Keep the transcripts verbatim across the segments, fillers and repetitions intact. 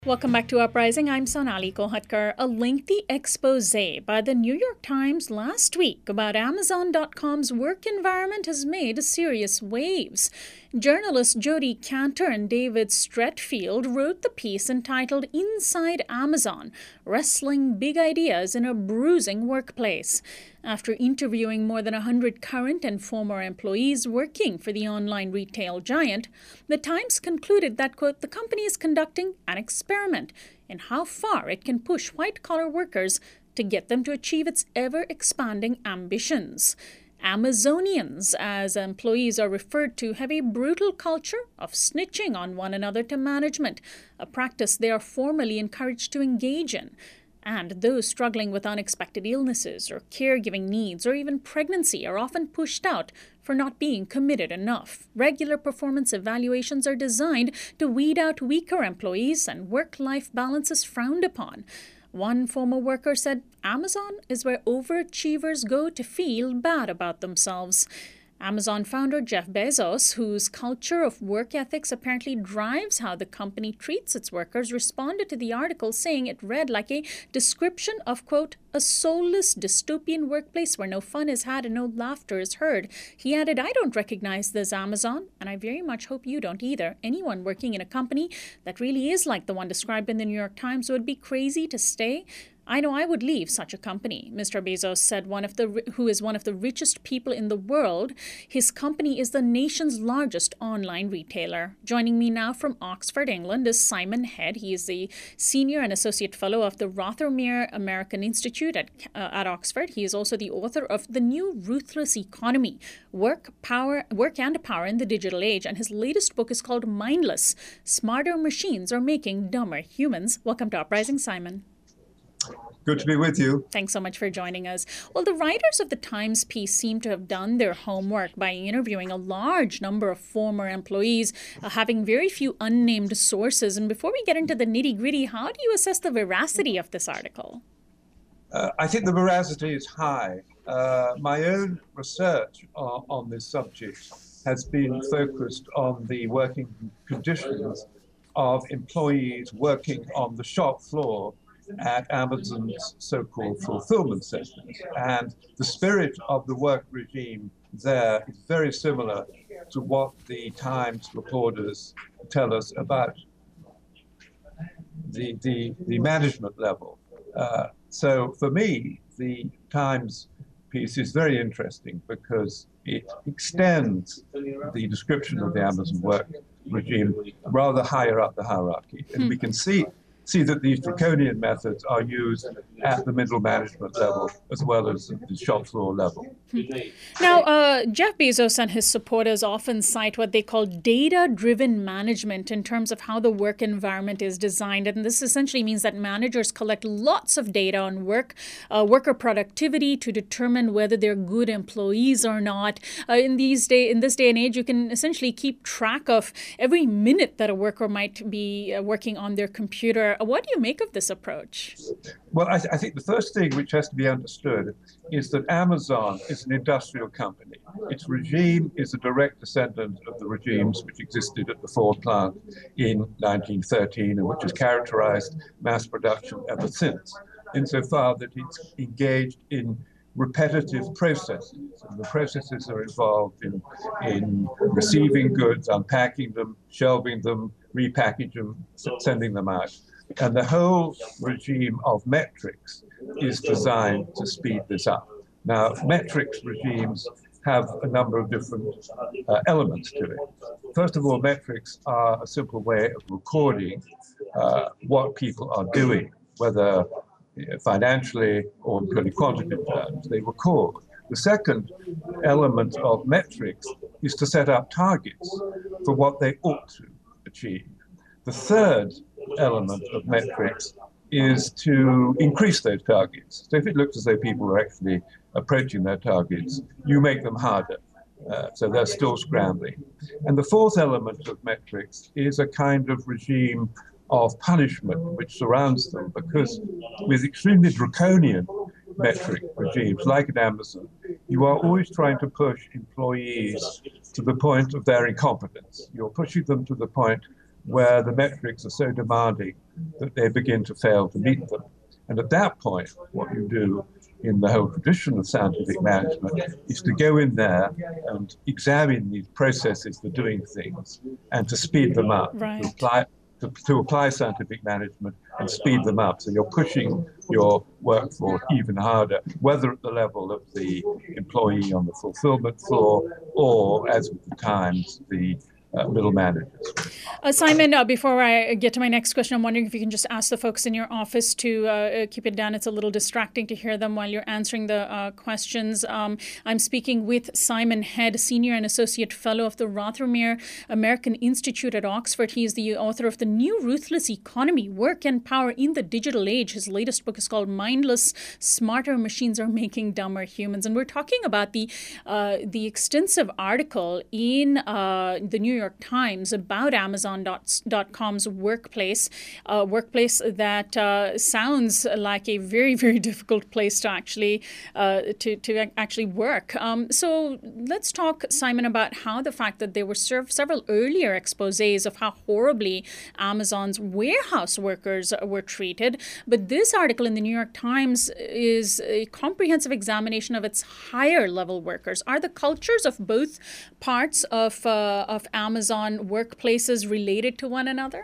Welcome back to Uprising. I'm Sonali Kohatkar. A lengthy expose by the New York Times last week about Amazon dot com's work environment has made serious waves. Journalists Jodi Kantor and David Stretfield wrote the piece entitled Inside Amazon, Wrestling Big Ideas in a Bruising Workplace. After interviewing more than one hundred current and former employees working for the online retail giant, the Times concluded that, quote, the company is conducting an experiment in how far it can push white-collar workers to get them to achieve its ever-expanding ambitions. Amazonians, as employees are referred to, have a brutal culture of snitching on one another to management, a practice they are formally encouraged to engage in. And those struggling with unexpected illnesses or caregiving needs or even pregnancy are often pushed out for not being committed enough. Regular performance evaluations are designed to weed out weaker employees, and work-life balance is frowned upon. One former worker said, Amazon is where overachievers go to feel bad about themselves. Amazon founder Jeff Bezos, whose culture of work ethics apparently drives how the company treats its workers, responded to the article saying it read like a description of, quote, a soulless dystopian workplace where no fun is had and no laughter is heard. He added, I don't recognize this Amazon, and I very much hope you don't either. Anyone working in a company that really is like the one described in the New York Times would be crazy to stay. I know I would leave such a company, Mister Bezos said, one of the who is one of the richest people in the world. His company is the nation's largest online retailer. Joining me now from Oxford, England, is Simon Head. He is the Senior and Associate Fellow of the Rothermere American Institute at, uh, at Oxford. He is also the author of The New Ruthless Economy, Work, Power, Work and Power in the Digital Age, and his latest book is called Mindless, Smarter Machines Are Making Dumber Humans. Welcome to Uprising, Simon. Good to be with you. Thanks so much for joining us. Well, the writers of the Times piece seem to have done their homework by interviewing a large number of former employees, uh, having very few unnamed sources. And before we get into the nitty-gritty, how do you assess the veracity of this article? Uh, I think the veracity is high. Uh, my own research on, on this subject has been focused on the working conditions of employees working on the shop floor at Amazon's so-called fulfillment centers. And the spirit of the work regime there is very similar to what the Times reporters tell us about the, the, the management level. Uh, so for me, the Times piece is very interesting because it extends the description of the Amazon work regime rather higher up the hierarchy. And we can see see that these draconian methods are used at the middle management level as well as the shop floor level. Now, uh, Jeff Bezos and his supporters often cite what they call data-driven management in terms of how the work environment is designed. And this essentially means that managers collect lots of data on work, uh, worker productivity to determine whether they're good employees or not. Uh, in these day, in this day and age, you can essentially keep track of every minute that a worker might be uh, working on their computer. What do you make of this approach? Well, I, th- I think the first thing which has to be understood is that Amazon is an industrial company. Its regime is a direct descendant of the regimes which existed at the Ford plant in nineteen thirteen and which has characterized mass production ever since, insofar that it's engaged in repetitive processes. And the processes are involved in, in receiving goods, unpacking them, shelving them, repackaging them, sending them out. And the whole regime of metrics is designed to speed this up. Now, metrics regimes have a number of different uh, elements to it. First of all, metrics are a simple way of recording uh, what people are doing, whether you know, financially or in purely quantitative terms. They record. The second element of metrics is to set up targets for what they ought to achieve. The third element of metrics is to increase those targets. So if it looks as though people are actually approaching their targets, you make them harder. Uh, so they're still scrambling. And the fourth element of metrics is a kind of regime of punishment which surrounds them, because with extremely draconian metric regimes like at Amazon, you are always trying to push employees to the point of their incompetence. You're pushing them to the point where the metrics are so demanding that they begin to fail to meet them. And at that point, what you do in the whole tradition of scientific management is to go in there and examine these processes for doing things and to speed them up, right. to, apply, to, to apply scientific management and speed them up. So you're pushing your workforce even harder, whether at the level of the employee on the fulfillment floor or, as with the Times, the Uh, middle managers. Uh, Simon, uh, before I get to my next question, I'm wondering if you can just ask the folks in your office to uh, keep it down. It's a little distracting to hear them while you're answering the uh, questions. Um, I'm speaking with Simon Head, Senior and Associate Fellow of the Rothermere American Institute at Oxford. He is the author of The New Ruthless Economy, Work and Power in the Digital Age. His latest book is called Mindless, Smarter Machines Are Making Dumber Humans. And we're talking about the, uh, the extensive article in uh, the New York York Times about Amazon dot com's workplace, uh, workplace that uh, sounds like a very, very difficult place to actually uh, to to actually work. Um, so let's talk, Simon, about how the fact that there were served several earlier exposés of how horribly Amazon's warehouse workers were treated. But this article in the New York Times is a comprehensive examination of its higher level workers. Are the cultures of both parts of uh, of Amazon Amazon workplaces related to one another?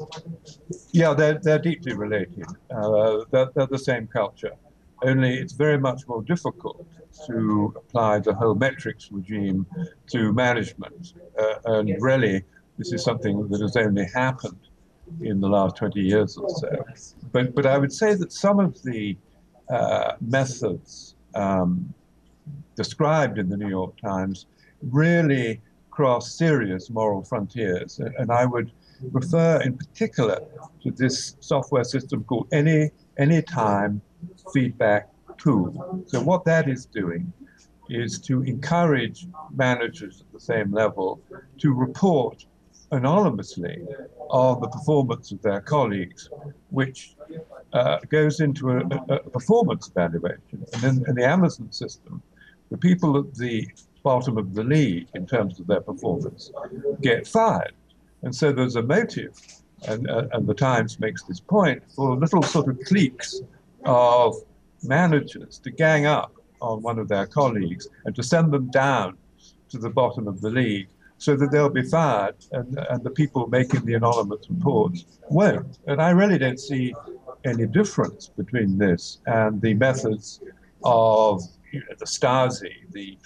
Yeah, they're, they're deeply related. Uh, they're, they're the same culture, only it's very much more difficult to apply the whole metrics regime to management. Uh, and really, this is something that has only happened in the last twenty years or so. But, but I would say that some of the uh, methods um, described in the New York Times really cross serious moral frontiers. And I would refer in particular to this software system called Any Anytime Feedback Tool. So what that is doing is to encourage managers at the same level to report anonymously on the performance of their colleagues, which uh, goes into a, a performance evaluation. And in, in the Amazon system, the people at the bottom of the league in terms of their performance get fired. And so there's a motive, and, uh, and the Times makes this point, for little sort of cliques of managers to gang up on one of their colleagues and to send them down to the bottom of the league so that they'll be fired, and, and the people making the anonymous reports won't. And I really don't see any difference between this and the methods of, you know, the Stasi, the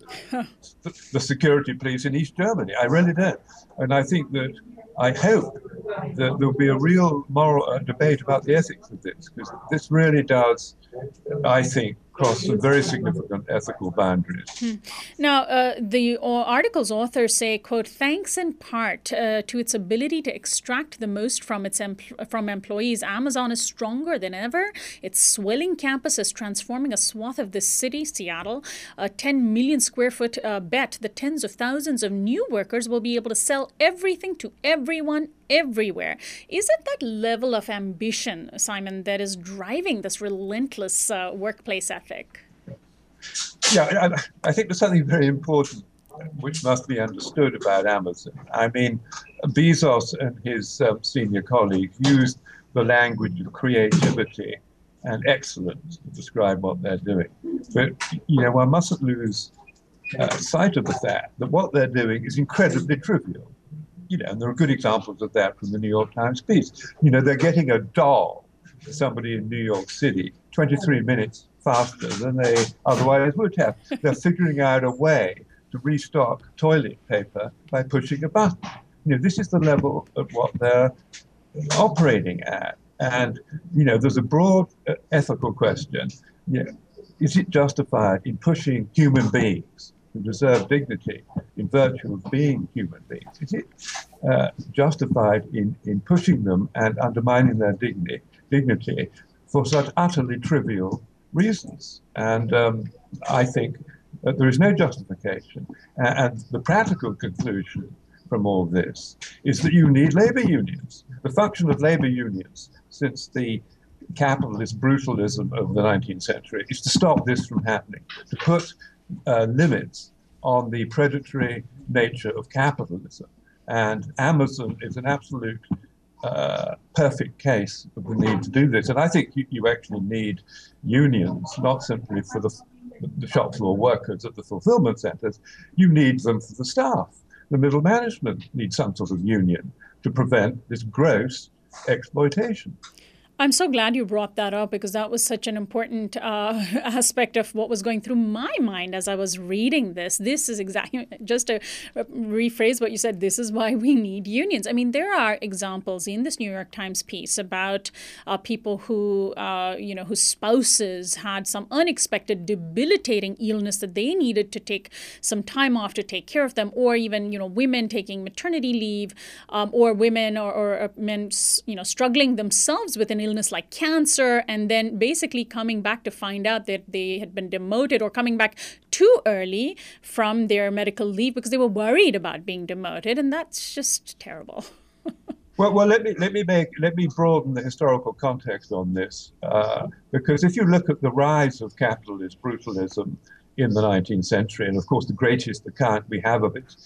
the security police in East Germany. I really don't. And I think that, I hope that there'll be a real moral uh, debate about the ethics of this, because this really does, I think, cross some very significant ethical boundaries. Hmm. Now, uh, the article's authors say, quote, thanks in part uh, to its ability to extract the most from its empl- from employees, Amazon is stronger than ever. Its swelling campus is transforming a swath of this city, Seattle. A ten million square foot uh, bet that tens of thousands of new workers will be able to sell everything to everyone everywhere. Is it that level of ambition, Simon, that is driving this relentless uh, workplace ethic? Yeah, I, I think there's something very important which must be understood about Amazon. I mean, Bezos and his um, senior colleagues used the language of creativity and excellence to describe what they're doing. But, you know, one mustn't lose uh, sight of the fact that what they're doing is incredibly trivial. You know, and there are good examples of that from the New York Times piece. You know, they're getting a doll to somebody in New York City twenty-three minutes faster than they otherwise would have. They're figuring out a way to restock toilet paper by pushing a button. You know, this is the level of what they're operating at. And, you know, there's a broad uh, ethical question. You know, is it justified in pushing human beings who deserve dignity in virtue of being human beings? Is it uh, justified in, in pushing them and undermining their dignity, dignity for such utterly trivial reasons? And um, I think that there is no justification. And, and the practical conclusion from all this is that you need labor unions. The function of labor unions since the capitalist brutalism of the nineteenth century is to stop this from happening, to put uh, limits on the predatory nature of capitalism. And Amazon is an absolute uh, perfect case of the need to do this. And I think you, you actually need unions, not simply for the, the shop floor workers at the fulfillment centers. You need them for the staff. The middle management needs some sort of union to prevent this gross exploitation. I'm so glad you brought that up, because that was such an important uh, aspect of what was going through my mind as I was reading this. This is exactly, just to rephrase what you said, this is why we need unions. I mean, there are examples in this New York Times piece about uh, people who, uh, you know, whose spouses had some unexpected debilitating illness that they needed to take some time off to take care of them, or even, you know, women taking maternity leave, um, or women or, or men, you know, struggling themselves with an illness like cancer, and then basically coming back to find out that they had been demoted, or coming back too early from their medical leave because they were worried about being demoted, and that's just terrible. well, well, let me let me make let me broaden the historical context on this, uh, because if you look at the rise of capitalist brutalism in the nineteenth century, and of course the greatest account we have of it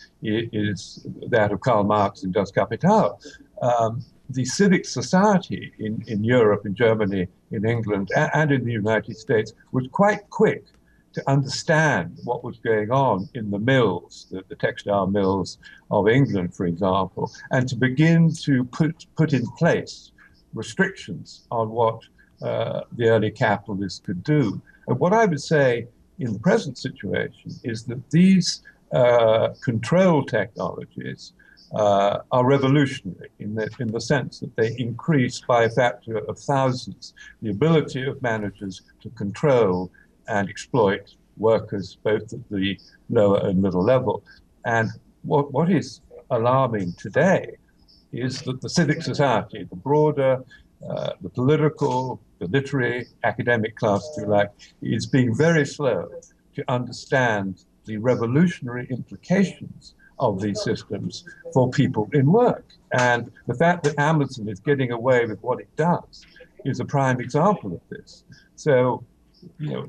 is that of Karl Marx in Das Kapital. Um, The civic society in, in Europe, in Germany, in England, and in the United States was quite quick to understand what was going on in the mills, the, the textile mills of England, for example, and to begin to put, put in place restrictions on what uh, the early capitalists could do. And what I would say in the present situation is that these uh, control technologies Uh, are revolutionary in the, in the sense that they increase by a factor of thousands the ability of managers to control and exploit workers both at the lower and middle level. And what, what is alarming today is that the civic society, the broader, uh, the political, the literary, academic class, if you like, is being very slow to understand the revolutionary implications of these systems for people in work. And the fact that Amazon is getting away with what it does is a prime example of this. So, you know,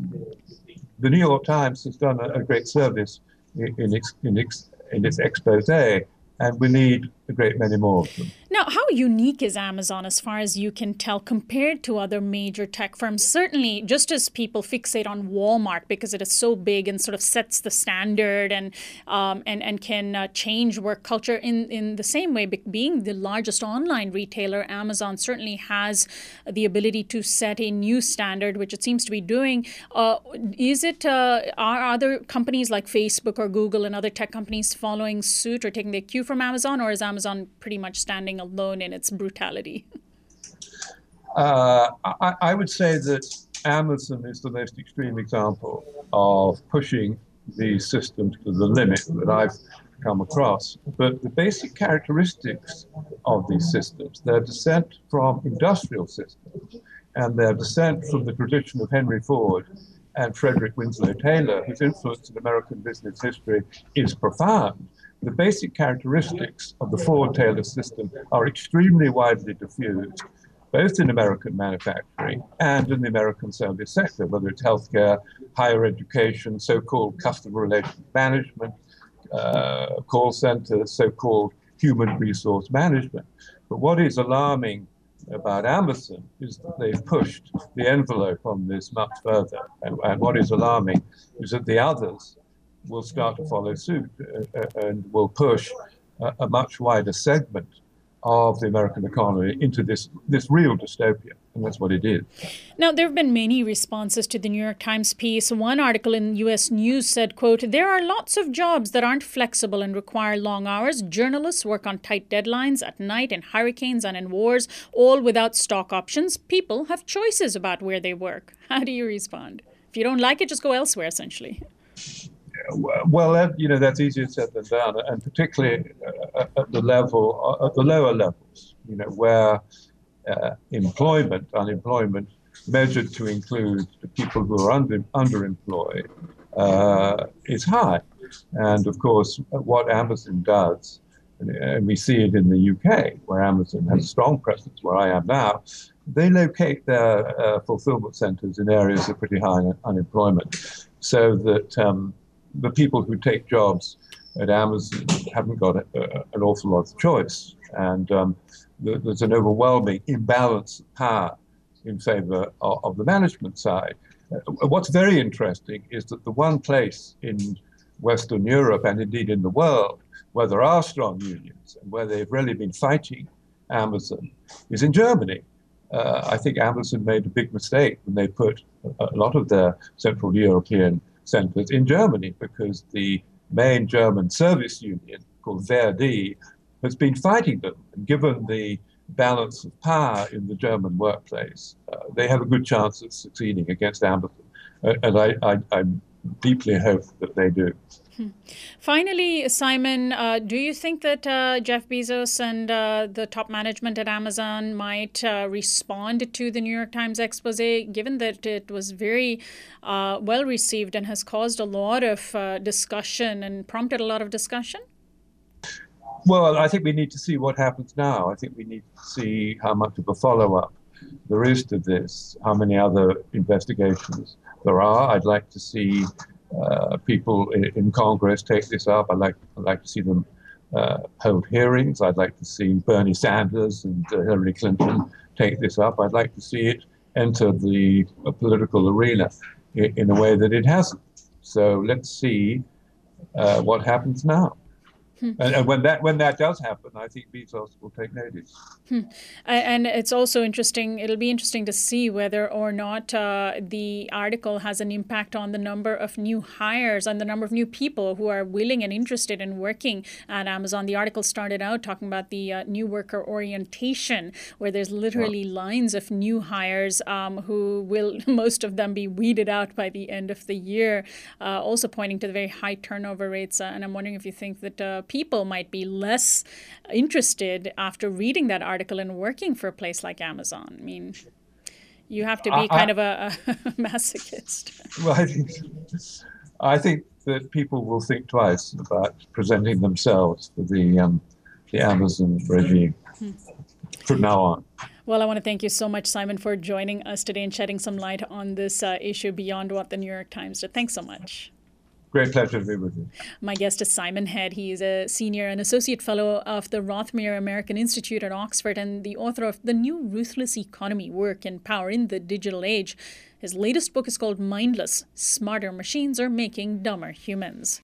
the New York Times has done a, a great service in, in, its, in, its, in its expose, and we need a great many more of them. Now, how unique is Amazon as far as you can tell compared to other major tech firms? Certainly, just as people fixate on Walmart because it is so big and sort of sets the standard and um, and, and can uh, change work culture in, in the same way, being the largest online retailer, Amazon certainly has the ability to set a new standard, which it seems to be doing. Uh, is it, uh, are other companies like Facebook or Google and other tech companies following suit or taking their cue from Amazon, or is Amazon pretty much standing alone in its brutality? Uh, I, I would say that Amazon is the most extreme example of pushing these systems to the limit that I've come across. But the basic characteristics of these systems, their descent from industrial systems and their descent from the tradition of Henry Ford and Frederick Winslow Taylor, whose influence in American business history is profound. The basic characteristics of the Ford-Taylor system are extremely widely diffused, both in American manufacturing and in the American service sector, whether it's healthcare, higher education, so-called customer relations management, uh, call centers, so-called human resource management. But what is alarming about Amazon is that they've pushed the envelope on this much further. And, and what is alarming is that the others will start to follow suit uh, and will push uh, a much wider segment of the American economy into this, this real dystopia. And that's what it is. Now, there have been many responses to the New York Times piece. One article in U S News said, quote, "There are lots of jobs that aren't flexible and require long hours. Journalists work on tight deadlines at night in hurricanes and in wars, all without stock options. People have choices about where they work." How do you respond? If you don't like it, just go elsewhere, essentially. Well, that, you know, that's easier said than done, and particularly uh, at the level, at the lower levels, you know, where uh, employment, unemployment, measured to include the people who are under, underemployed, uh, is high. And of course, what Amazon does, and we see it in the U K, where Amazon has a strong presence, where I am now, they locate their uh, fulfillment centers in areas of pretty high unemployment, so that um, the people who take jobs at Amazon haven't got a, a, an awful lot of choice. And um, the, there's an overwhelming imbalance of power in favor of, of the management side. Uh, what's very interesting is that the one place in Western Europe and indeed in the world where there are strong unions and where they've really been fighting Amazon is in Germany. Uh, I think Amazon made a big mistake when they put a, a lot of their Central European centers in Germany, because the main German service union called Verdi has been fighting them. And given the balance of power in the German workplace, uh, they have a good chance of succeeding against Amazon. Uh, and I, I, I deeply hope that they do. Hmm. Finally, Simon, uh, do you think that uh, Jeff Bezos and uh, the top management at Amazon might uh, respond to the New York Times expose, given that it was very uh, well received and has caused a lot of uh, discussion and prompted a lot of discussion? Well, I think we need to see what happens now. I think we need to see how much of a follow-up there is to this, how many other investigations there are. I'd like to see Uh, people in, in Congress take this up. I'd like, I'd like to see them uh, hold hearings. I'd like to see Bernie Sanders and uh, Hillary Clinton take this up. I'd like to see it enter the uh, political arena in, in a way that it hasn't. So let's see uh, what happens now. Hmm. And, and when that when that does happen, I think Bezos will take notice. Hmm. And it's also interesting, it'll be interesting to see whether or not uh, the article has an impact on the number of new hires and the number of new people who are willing and interested in working at Amazon. The article started out talking about the uh, new worker orientation, where there's literally wow. lines of new hires um, who will, most of them, be weeded out by the end of the year, uh, also pointing to the very high turnover rates. Uh, and I'm wondering if you think that uh, people might be less interested after reading that article and working for a place like Amazon. I mean, you have to be I, kind I, of a, a masochist. Well, I think, I think that people will think twice about presenting themselves for the um, the Amazon regime hmm. from now on. Well, I want to thank you so much, Simon, for joining us today and shedding some light on this uh, issue beyond what the New York Times did. Thanks so much. Great pleasure to be with you. My guest is Simon Head. He is a senior and associate fellow of the Rothmere American Institute at Oxford and the author of The New Ruthless Economy, Work and Power in the Digital Age. His latest book is called Mindless: Smarter Machines Are Making Dumber Humans.